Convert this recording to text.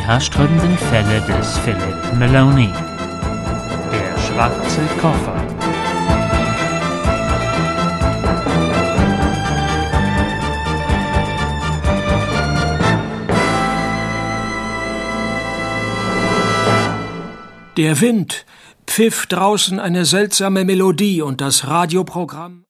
haarsträubenden Fälle des Philip Maloney. Der schwarze Koffer. Der Wind pfiff draußen eine seltsame Melodie und das Radioprogramm